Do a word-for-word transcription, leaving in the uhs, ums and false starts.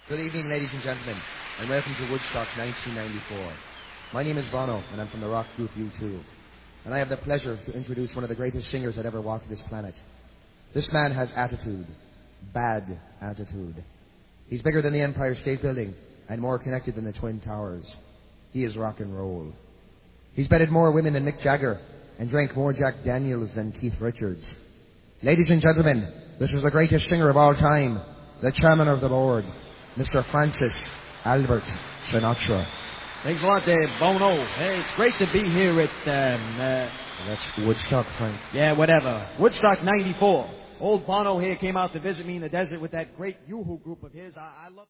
Good evening, ladies and gentlemen, and welcome to Woodstock nineteen ninety-four. My name is Bono, and I'm from the rock group U two. And I have the pleasure to introduce one of the greatest singers that ever walked this planet. This man has attitude. Bad attitude. He's bigger than the Empire State Building and more connected than the Twin Towers. He is rock and roll. He's bedded more women than Mick Jagger and drank more Jack Daniels than Keith Richards. Ladies and gentlemen, this is the greatest singer of all time, the chairman of the board, Mister Francis Albert Sinatra. Thanks a lot there, Bono. Hey, it's great to be here at, um, uh... That's Woodstock, Frank. Yeah, whatever. Woodstock ninety-four. Old Bono here came out to visit me in the desert with that great Yoo-Hoo group of his. I, I love...